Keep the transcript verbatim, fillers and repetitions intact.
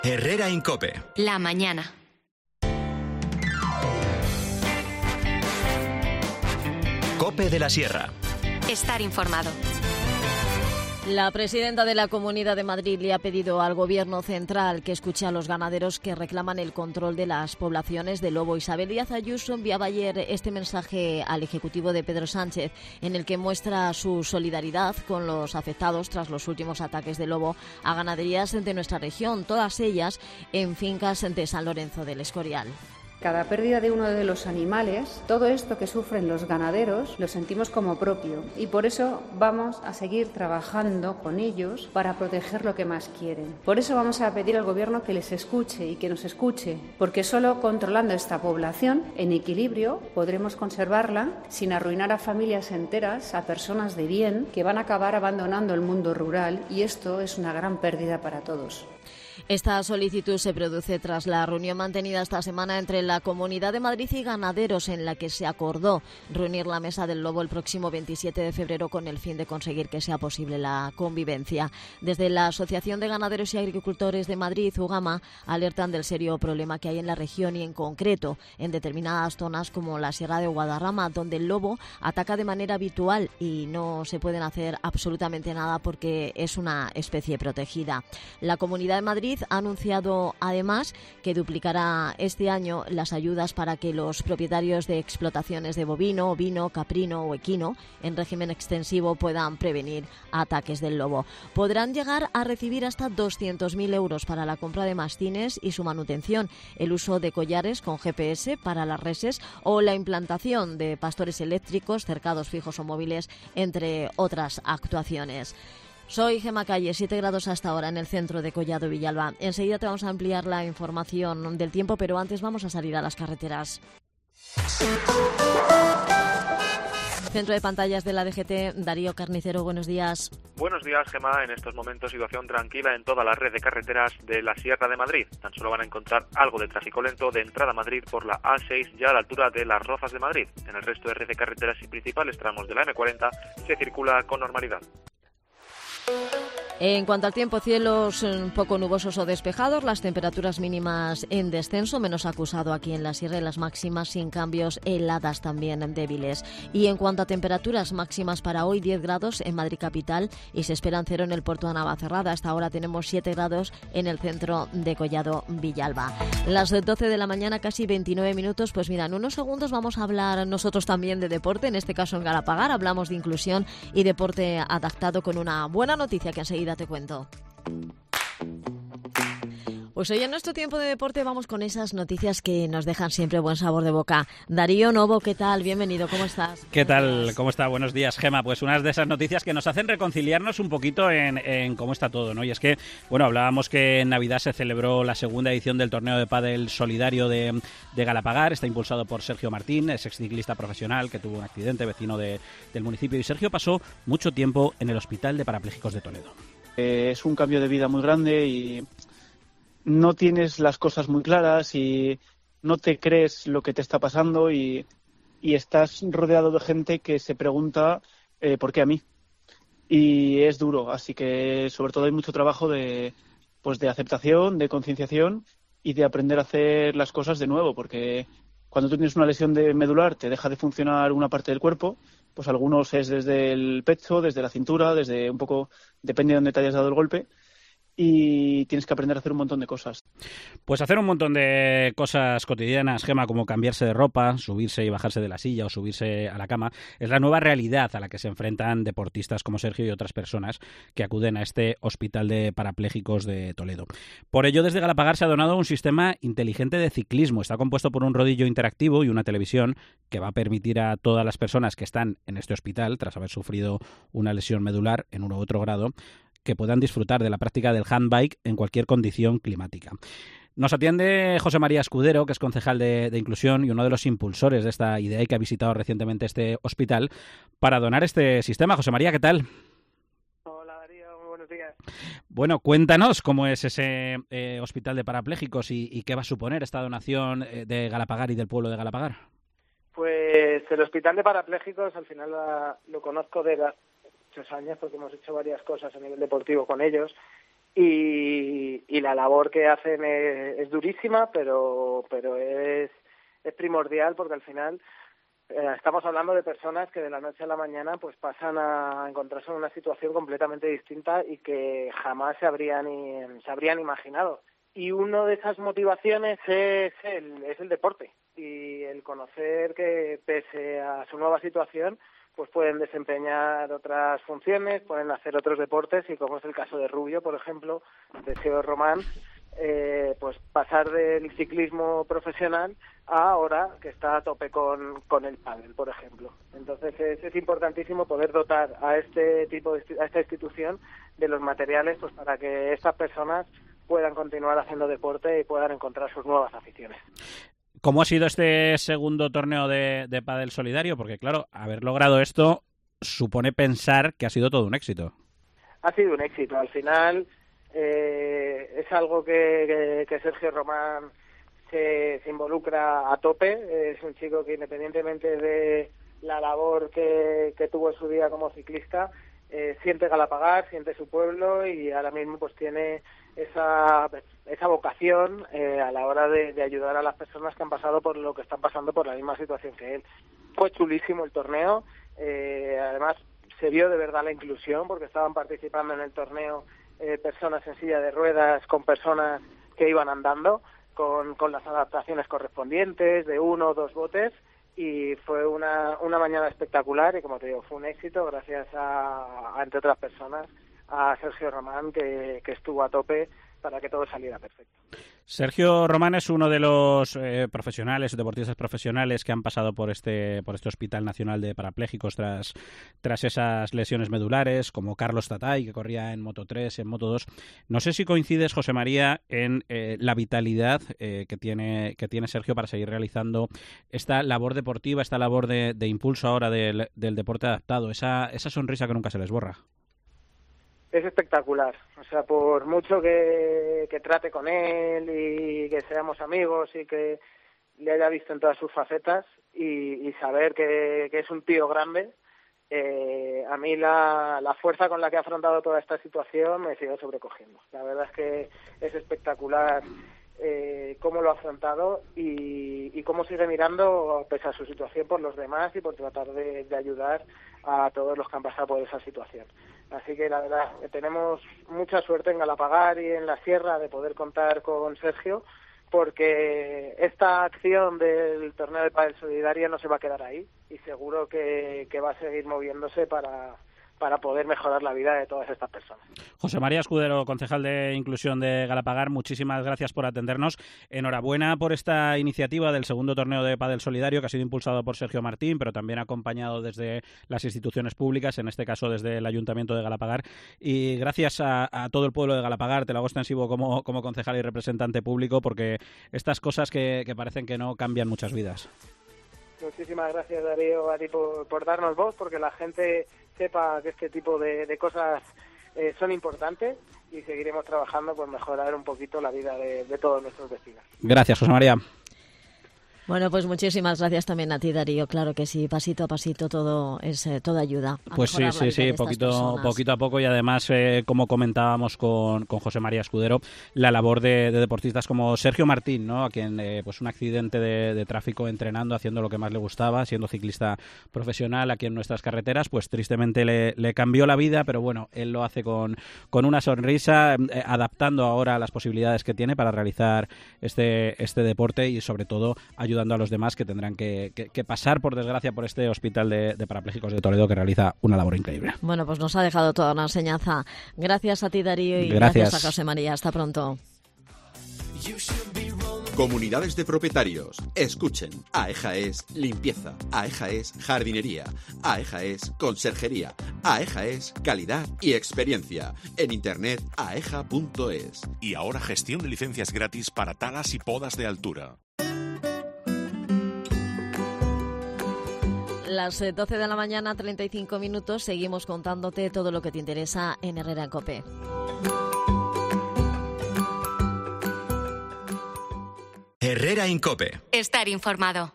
Herrera Incope. La mañana. Cope de la Sierra. Estar informado. La presidenta de la Comunidad de Madrid le ha pedido al Gobierno central que escuche a los ganaderos que reclaman el control de las poblaciones de lobo. Isabel Díaz Ayuso enviaba ayer este mensaje al Ejecutivo de Pedro Sánchez, en el que muestra su solidaridad con los afectados tras los últimos ataques de lobo a ganaderías de nuestra región, todas ellas en fincas de San Lorenzo del Escorial. Cada pérdida de uno de los animales, todo esto que sufren los ganaderos, lo sentimos como propio y por eso vamos a seguir trabajando con ellos para proteger lo que más quieren. Por eso vamos a pedir al Gobierno que les escuche y que nos escuche, porque solo controlando esta población en equilibrio podremos conservarla sin arruinar a familias enteras, a personas de bien que van a acabar abandonando el mundo rural, y esto es una gran pérdida para todos. Esta solicitud se produce tras la reunión mantenida esta semana entre la Comunidad de Madrid y ganaderos, en la que se acordó reunir la Mesa del Lobo el próximo veintisiete de febrero con el fin de conseguir que sea posible la convivencia. Desde la Asociación de Ganaderos y Agricultores de Madrid, UGAMA, alertan del serio problema que hay en la región y en concreto en determinadas zonas como la Sierra de Guadarrama, donde el lobo ataca de manera habitual y no se pueden hacer absolutamente nada porque es una especie protegida. La Comunidad de Madrid ha anunciado además que duplicará este año las ayudas para que los propietarios de explotaciones de bovino, ovino, caprino o equino en régimen extensivo puedan prevenir ataques del lobo. Podrán llegar a recibir hasta doscientos mil euros para la compra de mastines y su manutención, el uso de collares con G P S para las reses o la implantación de pastores eléctricos, cercados fijos o móviles, entre otras actuaciones. Soy Gema Calle, siete grados hasta ahora en el centro de Collado Villalba. Enseguida te vamos a ampliar la información del tiempo, pero antes vamos a salir a las carreteras. Centro de pantallas de la D G T, Darío Carnicero, buenos días. Buenos días, Gema. En estos momentos situación tranquila en toda la red de carreteras de la Sierra de Madrid. Tan solo van a encontrar algo de tráfico lento de entrada a Madrid por la A seis, ya a la altura de Las Rozas de Madrid. En el resto de red de carreteras y principales tramos de la eme cuarenta se circula con normalidad. En cuanto al tiempo, cielos un poco nubosos o despejados, las temperaturas mínimas en descenso, menos acusado aquí en la Sierra, y las máximas sin cambios, heladas también débiles. Y en cuanto a temperaturas máximas para hoy, diez grados en Madrid capital y se esperan cero en el puerto de Navacerrada. Hasta ahora tenemos siete grados en el centro de Collado Villalba. Las doce de la mañana, casi veintinueve minutos, pues mira, en unos segundos vamos a hablar nosotros también de deporte, en este caso en Galapagar, hablamos de inclusión y deporte adaptado con una buena noticia que enseguida te cuento. Pues hoy en nuestro tiempo de deporte vamos con esas noticias que nos dejan siempre buen sabor de boca. Darío Novo, ¿qué tal? Bienvenido, ¿cómo estás? ¿Qué tal? ¿Cómo está? Buenos días, Gema. Pues unas de esas noticias que nos hacen reconciliarnos un poquito en, en cómo está todo, ¿no? Y es que, bueno, hablábamos que en Navidad se celebró la segunda edición del torneo de pádel solidario de, de Galapagar. Está impulsado por Sergio Martín, es exciclista profesional que tuvo un accidente, vecino de, del municipio. Y Sergio pasó mucho tiempo en el Hospital de Parapléjicos de Toledo. Eh, es un cambio de vida muy grande y no tienes las cosas muy claras y no te crees lo que te está pasando y, y estás rodeado de gente que se pregunta eh, ¿por qué a mí? Y es duro, así que sobre todo hay mucho trabajo de, pues de aceptación, de concienciación y de aprender a hacer las cosas de nuevo, porque cuando tú tienes una lesión de medular te deja de funcionar una parte del cuerpo, pues algunos es desde el pecho, desde la cintura, desde un poco, depende de dónde te hayas dado el golpe, y tienes que aprender a hacer un montón de cosas. Pues hacer un montón de cosas cotidianas, Gema, como cambiarse de ropa, subirse y bajarse de la silla o subirse a la cama, es la nueva realidad a la que se enfrentan deportistas como Sergio y otras personas que acuden a este Hospital de Parapléjicos de Toledo. Por ello, desde Galapagar se ha donado un sistema inteligente de ciclismo. Está compuesto por un rodillo interactivo y una televisión que va a permitir a todas las personas que están en este hospital, tras haber sufrido una lesión medular en uno u otro grado, que puedan disfrutar de la práctica del handbike en cualquier condición climática. Nos atiende José María Escudero, que es concejal de, de Inclusión y uno de los impulsores de esta idea y que ha visitado recientemente este hospital para donar este sistema. José María, ¿qué tal? Hola Darío, muy buenos días. Bueno, cuéntanos cómo es ese eh, hospital de parapléjicos y, y qué va a suponer esta donación de Galapagar y del pueblo de Galapagar. Pues el hospital de parapléjicos al final la, lo conozco de la muchos años porque hemos hecho varias cosas a nivel deportivo con ellos y, y la labor que hacen es, es durísima, pero, pero es, es primordial porque al final eh, estamos hablando de personas que de la noche a la mañana pues pasan a encontrarse en una situación completamente distinta y que jamás se habrían, se habrían imaginado. Y una de esas motivaciones es el, es el deporte y el conocer que pese a su nueva situación pues pueden desempeñar otras funciones, pueden hacer otros deportes y como es el caso de Rubio, por ejemplo, de Sergio Román, eh, pues pasar del ciclismo profesional a ahora que está a tope con, con el pádel, por ejemplo. Entonces es, es importantísimo poder dotar a este tipo de, a esta institución de los materiales pues para que estas personas puedan continuar haciendo deporte y puedan encontrar sus nuevas aficiones. ¿Cómo ha sido este segundo torneo de, de pádel solidario? Porque, claro, haber logrado esto supone pensar que ha sido todo un éxito. Ha sido un éxito. Al final eh, es algo que, que, que Sergio Román se, se involucra a tope. Es un chico que, independientemente de la labor que, que tuvo en su día como ciclista, eh, siente Galapagar, siente su pueblo y ahora mismo pues tiene esa esa vocación eh, a la hora de, de ayudar a las personas que han pasado por lo que están pasando por la misma situación que él. Fue chulísimo el torneo, eh, además se vio de verdad la inclusión porque estaban participando en el torneo eh, personas en silla de ruedas con personas que iban andando con, con las adaptaciones correspondientes de uno o dos botes y fue una, una mañana espectacular y como te digo, fue un éxito gracias a, a entre otras personas, a Sergio Román que, que estuvo a tope para que todo saliera perfecto. Sergio Román es uno de los eh, profesionales, deportistas profesionales que han pasado por este por este Hospital Nacional de Parapléjicos tras tras esas lesiones medulares, como Carlos Tatay, que corría en Moto tres, en Moto dos. No sé si coincides, José María, en eh, la vitalidad eh, que tiene que tiene Sergio para seguir realizando esta labor deportiva, esta labor de, de impulso ahora del, del deporte adaptado, esa, esa sonrisa que nunca se les borra. Es espectacular, o sea, por mucho que, que trate con él y que seamos amigos y que le haya visto en todas sus facetas y, y saber que, que es un tío grande, eh, a mí la, la fuerza con la que ha afrontado toda esta situación me sigue sobrecogiendo. La verdad es que es espectacular eh, cómo lo ha afrontado y, y cómo sigue mirando, pese a su situación, por los demás y por tratar de, de ayudar a todos los que han pasado por esa situación. Así que la verdad, tenemos mucha suerte en Galapagar y en la Sierra de poder contar con Sergio, porque esta acción del torneo de pádel solidario no se va a quedar ahí y seguro que, que va a seguir moviéndose para, para poder mejorar la vida de todas estas personas. José María Escudero, concejal de Inclusión de Galapagar, muchísimas gracias por atendernos. Enhorabuena por esta iniciativa del segundo torneo de pádel solidario que ha sido impulsado por Sergio Martín, pero también acompañado desde las instituciones públicas, en este caso desde el Ayuntamiento de Galapagar. Y gracias a, a todo el pueblo de Galapagar, te lo hago extensivo como, como concejal y representante público, porque estas cosas que, que parecen que no cambian muchas vidas. Muchísimas gracias, Darío, a ti por, por darnos voz, porque la gente sepa que este tipo de, de cosas eh, son importantes y seguiremos trabajando por mejorar un poquito la vida de, de todos nuestros vecinos. Gracias, José María. Bueno, pues muchísimas gracias también a ti, Darío. Claro que sí, pasito a pasito todo es eh, toda ayuda. Pues sí, sí, sí, poquito, poquito a poco y además, eh, como comentábamos con, con José María Escudero, la labor de, de deportistas como Sergio Martín, ¿no? A quien eh, pues un accidente de, de tráfico entrenando, haciendo lo que más le gustaba, siendo ciclista profesional aquí en nuestras carreteras, pues tristemente le, le cambió la vida, pero bueno, él lo hace con, con una sonrisa, eh, adaptando ahora las posibilidades que tiene para realizar este, este deporte y sobre todo ayudando a los demás que tendrán que, que, que pasar, por desgracia, por este hospital de, de parapléjicos de Toledo, que realiza una labor increíble. Bueno, pues nos ha dejado toda una enseñanza. Gracias a ti, Darío, y gracias, gracias a José María. Hasta pronto. Comunidades de propietarios, escuchen. AEJA es limpieza, AEJA es jardinería, AEJA es conserjería, AEJA es calidad y experiencia. En internet aeja punto es. Y ahora gestión de licencias gratis para talas y podas de altura. Las doce de la mañana, treinta y cinco minutos, seguimos contándote todo lo que te interesa en Herrera en COPE. Herrera en COPE. Estar informado.